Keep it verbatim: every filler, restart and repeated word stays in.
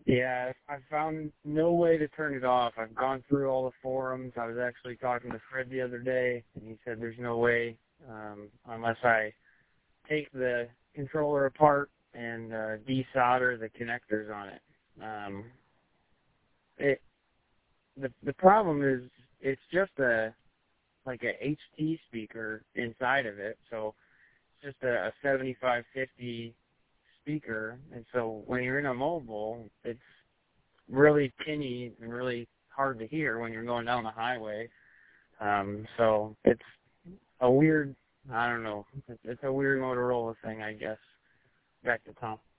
Yeah, I found no way to turn it off. I've gone through all the forums. I was actually talking to Fred the other day, and he said there's no way um, unless I take the controller apart and uh, desolder the connectors on it. Um, it the the problem is it's just a like a H T speaker inside of it, so it's just a, a seventy-five fifty speaker, and so when you're in a mobile, it's really tinny and really hard to hear when you're going down the highway. Um, so it's a weird, I don't know, it's, it's a weird Motorola thing, I guess. Back to Tom.